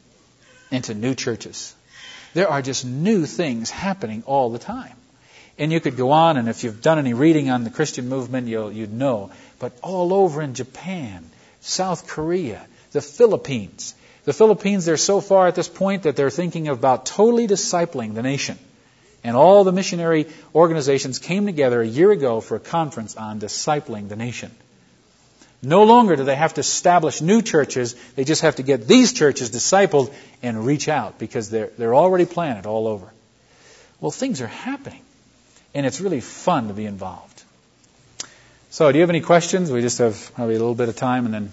Speaker 1: into new churches. There are just new things happening all the time. And you could go on, and if you've done any reading on the Christian movement, you'll, you'd know. But all over in Japan, South Korea, the Philippines. The Philippines, they're so far at this point that they're thinking about totally discipling the nation. And all the missionary organizations came together a year ago for a conference on discipling the nation. No longer do they have to establish new churches. They just have to get these churches discipled and reach out, because they're, they're already planted all over. Well, things are happening, and it's really fun to be involved. So, do you have any questions? We just have probably a little bit of time, and then...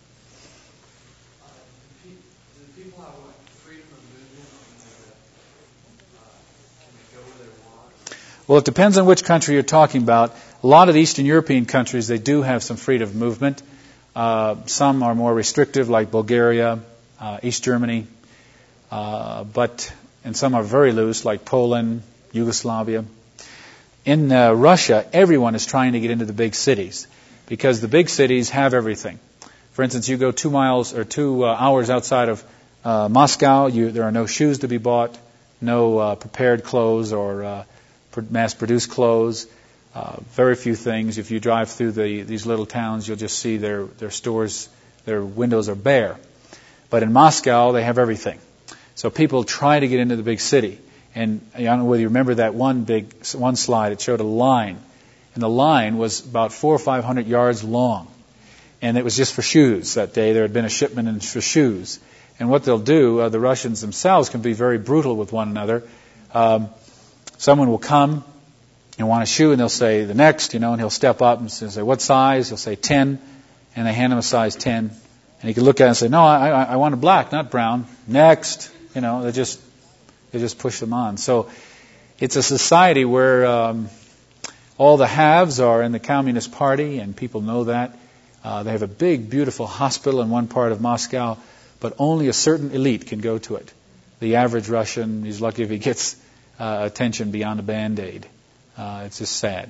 Speaker 1: Well, it depends on which country you're talking about. A lot of the Eastern European countries, they do have some freedom of movement. Uh, some are more restrictive, like Bulgaria, uh, East Germany. Uh, but and some are very loose, like Poland, Yugoslavia. In uh, Russia, everyone is trying to get into the big cities, because the big cities have everything. For instance, you go two miles or two uh, hours outside of uh, Moscow, you, there are no shoes to be bought, no uh, prepared clothes or uh, mass-produced clothes, uh, very few things. If you drive through the, these little towns, you'll just see their, their stores, their windows are bare. But in Moscow, they have everything. So people try to get into the big city. And I don't know whether you remember that one big one slide. It showed a line, and the line was about four or five hundred yards long, and it was just for shoes. That day there had been a shipment in for shoes. And what they'll do, uh, the Russians themselves can be very brutal with one another. Um, Someone will come and want a shoe, and they'll say, the next, you know, and he'll step up and say, what size? He'll say ten, and they hand him a size ten. And he can look at it and say, no, I, I, I want a black, not brown. Next. You know, they just they just push them on. So it's a society where um, all the haves are in the Communist Party, and people know that. Uh, they have a big, beautiful hospital in one part of Moscow, but only a certain elite can go to it. The average Russian, he's lucky if he gets Uh, attention beyond a Band-Aid. Uh, it's just sad.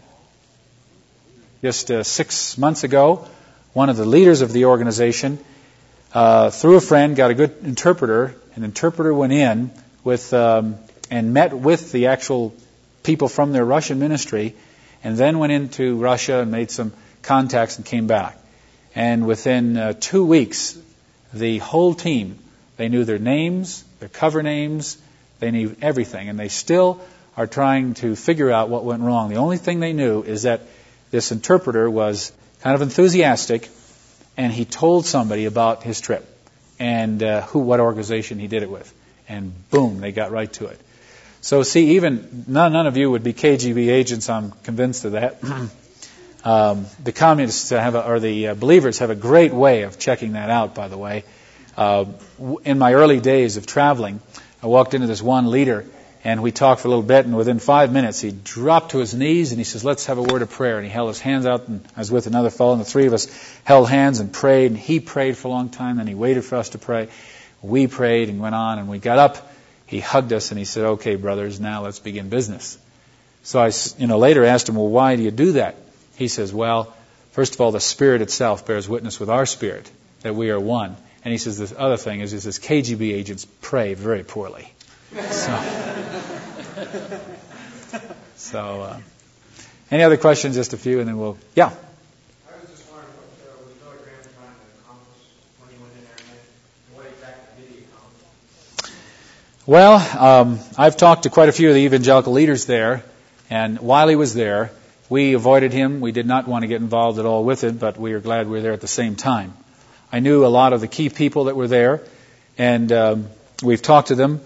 Speaker 1: Just uh, six months ago, one of the leaders of the organization, uh, through a friend, got a good interpreter. An interpreter went in with um, and met with the actual people from their Russian ministry, and then went into Russia and made some contacts and came back. And within uh, two weeks, the whole team, they knew their names, their cover names. They knew everything, and they still are trying to figure out what went wrong. The only thing they knew is that this interpreter was kind of enthusiastic, and he told somebody about his trip and uh, who, what organization he did it with. And boom, they got right to it. So see, even none, none of you would be K G B agents, I'm convinced of that. um, the communists have, a, or the uh, believers have a great way of checking that out, by the way. Uh, in my early days of traveling, I walked into this one leader, and we talked for a little bit, and within five minutes, he dropped to his knees, and he says, let's have a word of prayer. And he held his hands out, and I was with another fellow, and the three of us held hands and prayed, and he prayed for a long time, and he waited for us to pray. We prayed and went on, and we got up. He hugged us and he said, "Okay, brothers, now let's begin business." So I, you know, later asked him, "Well, why do you do that?" He says, "Well, first of all, the Spirit itself bears witness with our spirit that we are one." And he says, "This other thing is, he says, K G B agents pray very poorly." So, so uh, any other questions? Just a few, and then we'll, yeah.
Speaker 2: I was just wondering what uh, was Billy Graham trying to accomplish when he went in there, and what exactly did he accomplish?
Speaker 1: Well, um, I've talked to quite a few of the evangelical leaders there, and while he was there, we avoided him. We did not want to get involved at all with it, but we are glad we were there at the same time. I knew a lot of the key people that were there, and um, we've talked to them.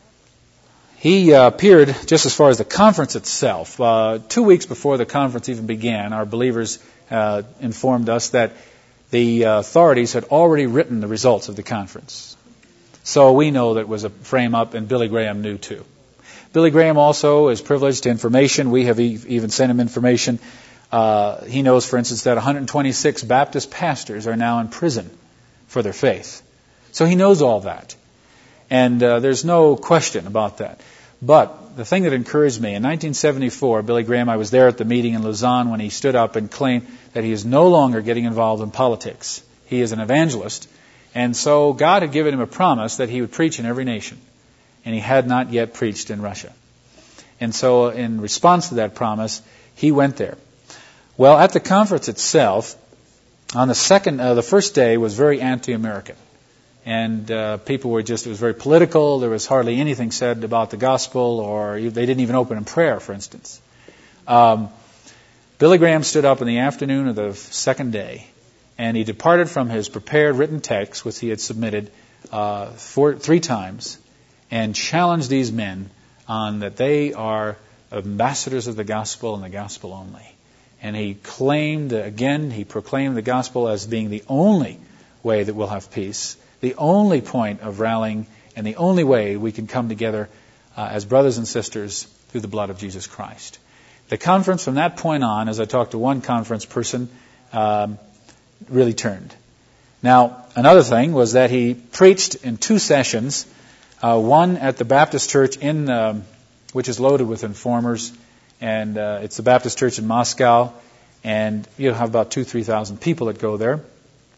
Speaker 1: He uh, appeared, just as far as the conference itself, uh, two weeks before the conference even began, our believers uh, informed us that the uh, authorities had already written the results of the conference. So we know that it was a frame-up, and Billy Graham knew too. Billy Graham also is privileged to information. We have e- even sent him information. Uh, he knows, for instance, that one hundred twenty-six Baptist pastors are now in prison for their faith. So he knows all that. And uh, there's no question about that. But the thing that encouraged me, in nineteen seventy-four, Billy Graham, I was there at the meeting in Lausanne when he stood up and claimed that he is no longer getting involved in politics. He is an evangelist. And so God had given him a promise that he would preach in every nation. And he had not yet preached in Russia. And so in response to that promise, he went there. Well, at the conference itself, on the second, uh, the first day was very anti-American. And uh, people were just, it was very political. There was hardly anything said about the gospel, or they didn't even open in prayer, for instance. Um, Billy Graham stood up in the afternoon of the second day, and he departed from his prepared written text, which he had submitted uh, four, three times, and challenged these men on that they are ambassadors of the gospel and the gospel only. And he claimed, again, he proclaimed the gospel as being the only way that we'll have peace, the only point of rallying, and the only way we can come together uh, as brothers and sisters through the blood of Jesus Christ. The conference from that point on, as I talked to one conference person, um, really turned. Now, another thing was that he preached in two sessions, uh, one at the Baptist church in, um, which is loaded with informers, and uh, it's the Baptist church in Moscow, and you have about two, three thousand people that go there.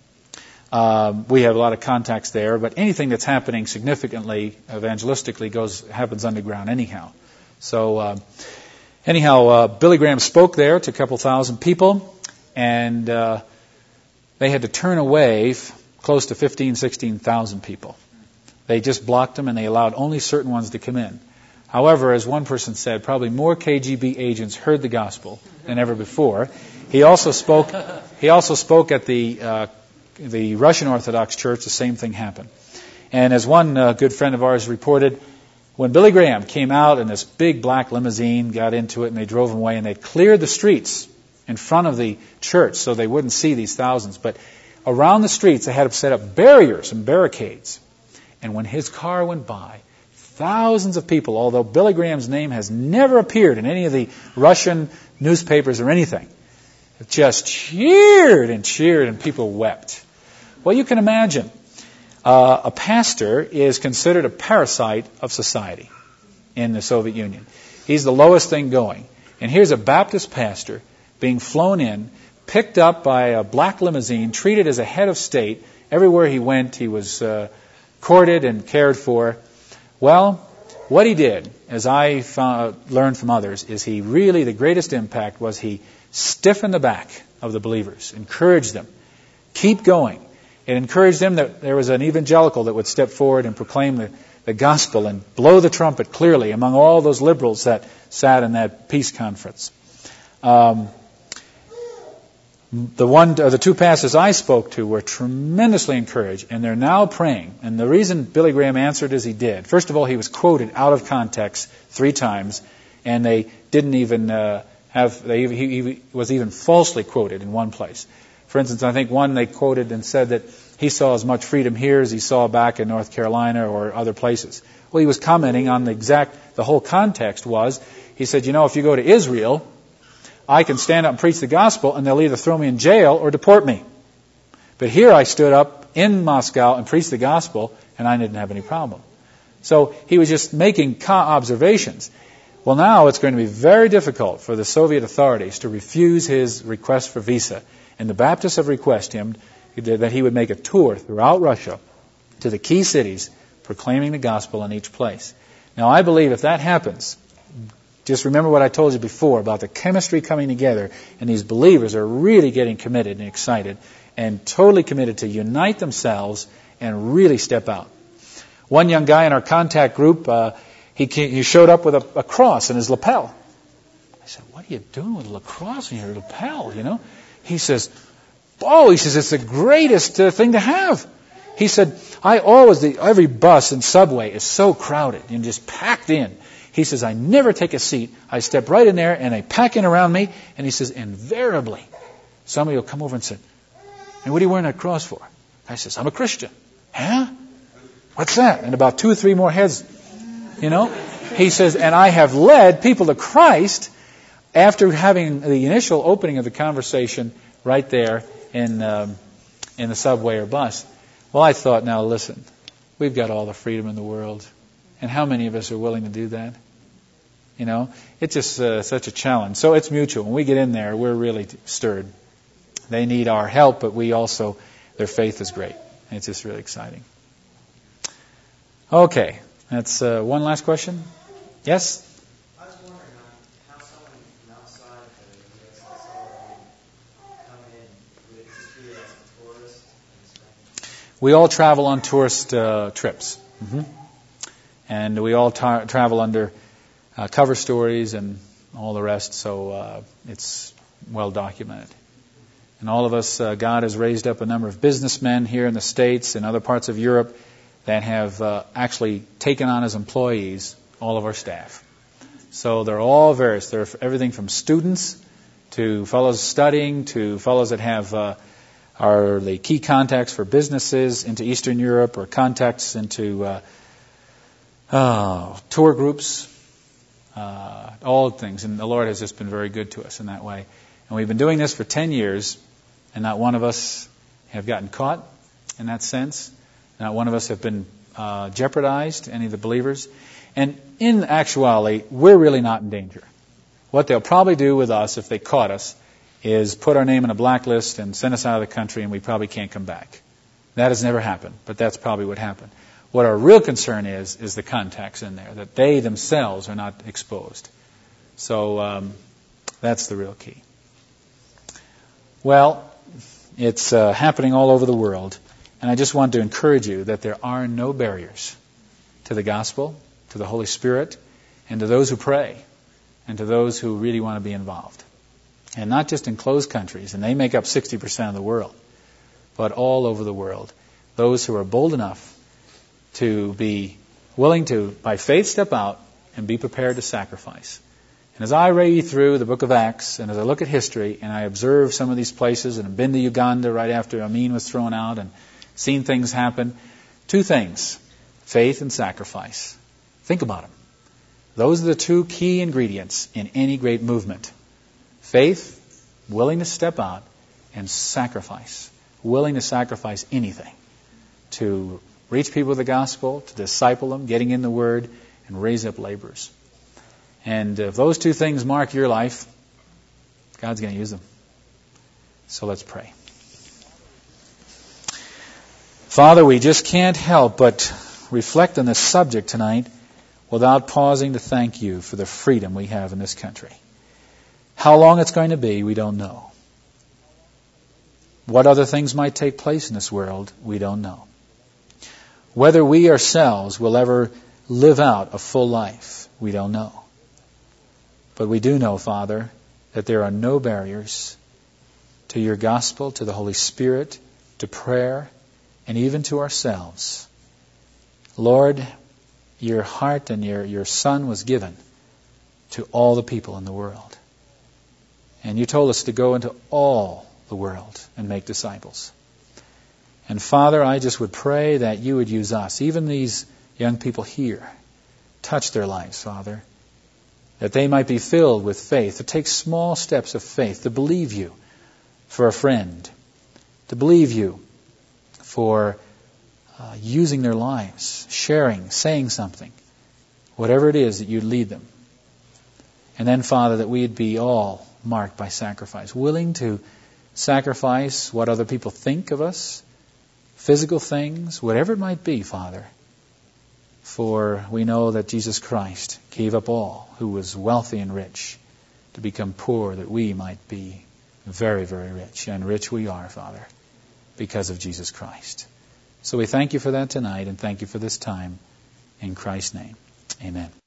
Speaker 1: Um, we have a lot of contacts there, but anything that's happening significantly, evangelistically, goes happens underground anyhow. So, uh, anyhow, uh, Billy Graham spoke there to a couple thousand people, and uh, they had to turn away f- close to fifteen, sixteen thousand people. They just blocked them, and they allowed only certain ones to come in. However, as one person said, probably more K G B agents heard the gospel than ever before. He also spoke. He also spoke at the uh, the Russian Orthodox Church. The same thing happened. And as one uh, good friend of ours reported, when Billy Graham came out in this big black limousine, got into it, and they drove him away, and they cleared the streets in front of the church so they wouldn't see these thousands. But around the streets, they had set up barriers and barricades. And when his car went by, thousands of people, although Billy Graham's name has never appeared in any of the Russian newspapers or anything, just cheered and cheered, and people wept. Well, you can imagine, uh, a pastor is considered a parasite of society in the Soviet Union. He's the lowest thing going. And here's a Baptist pastor being flown in, picked up by a black limousine, treated as a head of state. Everywhere he went, he was uh, courted and cared for. Well, what he did, as I found, learned from others, is he really, the greatest impact was he stiffened the back of the believers, encouraged them, keep going. It encouraged them that there was an evangelical that would step forward and proclaim the, the gospel and blow the trumpet clearly among all those liberals that sat in that peace conference. Um, The one, uh, the two pastors I spoke to were tremendously encouraged, and they're now praying. And the reason Billy Graham answered as he did, first of all, he was quoted out of context three times, and they didn't even uh, have. They, he, he was even falsely quoted in one place. For instance, I think one they quoted and said that he saw as much freedom here as he saw back in North Carolina or other places. Well, he was commenting on the exact. The whole context was, he said, you know, if you go to Israel, I can stand up and preach the gospel, and they'll either throw me in jail or deport me. But here I stood up in Moscow and preached the gospel, and I didn't have any problem. So he was just making observations. Well, now it's going to be very difficult for the Soviet authorities to refuse his request for visa. And the Baptists have requested him that he would make a tour throughout Russia to the key cities, proclaiming the gospel in each place. Now, I believe if that happens, just remember what I told you before about the chemistry coming together, and these believers are really getting committed and excited and totally committed to unite themselves and really step out. One young guy in our contact group, uh, he, came, he showed up with a, a cross in his lapel. I said, what are you doing with a cross in your lapel, you know? He says, oh, he says, it's the greatest uh, thing to have. He said, I always, the, every bus and subway is so crowded and just packed in. He says, I never take a seat. I step right in there and they pack in around me. And he says, invariably, somebody will come over and say, and what are you wearing that cross for? I says, I'm a Christian. Huh? What's that? And about two or three more heads, you know. He says, and I have led people to Christ after having the initial opening of the conversation right there in um, in the subway or bus. Well, I thought, now listen, we've got all the freedom in the world. And how many of us are willing to do that? You know, it's just uh, such a challenge. So it's mutual. When we get in there, we're really stirred. They need our help, but we also, their faith is great. It's just really exciting. Okay, that's uh, one last question. Yes?
Speaker 2: I was wondering uh, how someone from outside the U S S R would come in. Would it just be as a tourist?
Speaker 1: We all travel on tourist uh, trips. Mm-hmm. And we all ta- travel under uh, cover stories and all the rest, so uh, it's well documented. And all of us, uh, God has raised up a number of businessmen here in the States and other parts of Europe that have uh, actually taken on as employees all of our staff. So they're all various. They're everything from students to fellows studying to fellows that have uh, are the key contacts for businesses into Eastern Europe or contacts into uh, uh, tour groups, uh, all things. And the Lord has just been very good to us in that way. And we've been doing this for ten years, and not one of us have gotten caught in that sense. Not one of us have been uh, jeopardized, any of the believers. And in actuality, we're really not in danger. What they'll probably do with us if they caught us is put our name in a blacklist and send us out of the country, and we probably can't come back. That has never happened, but that's probably what happened. What our real concern is, is the contacts in there, that they themselves are not exposed. So um, that's the real key. Well, it's uh, happening all over the world. And I just want to encourage you that there are no barriers to the gospel, to the Holy Spirit, and to those who pray, and to those who really want to be involved. And not just in closed countries, and they make up sixty percent of the world, but all over the world. Those who are bold enough to be willing to, by faith, step out and be prepared to sacrifice. And as I read through the book of Acts, and as I look at history, and I observe some of these places, and I've been to Uganda right after Amin was thrown out, and seen things happen, two things, faith and sacrifice. Think about them. Those are the two key ingredients in any great movement. Faith, willing to step out, and sacrifice. Willing to sacrifice anything to reach people with the gospel, to disciple them, getting in the Word, and raise up laborers. And if those two things mark your life, God's going to use them. So let's pray. Father, we just can't help but reflect on this subject tonight without pausing to thank you for the freedom we have in this country. How long it's going to be, we don't know. What other things might take place in this world, we don't know. Whether we ourselves will ever live out a full life, we don't know. But we do know, Father, that there are no barriers to your gospel, to the Holy Spirit, to prayer, and even to ourselves. Lord, your heart and your, your Son was given to all the people in the world. And you told us to go into all the world and make disciples. And Father, I just would pray that you would use us, even these young people here, touch their lives, Father, that they might be filled with faith, to take small steps of faith, to believe you for a friend, to believe you for uh, using their lives, sharing, saying something, whatever it is that you'd lead them. And then, Father, that we'd be all marked by sacrifice, willing to sacrifice what other people think of us, physical things, whatever it might be, Father. For we know that Jesus Christ gave up all, who was wealthy and rich, to become poor, that we might be very, very rich. And rich we are, Father, because of Jesus Christ. So we thank you for that tonight, and thank you for this time. In Christ's name, amen.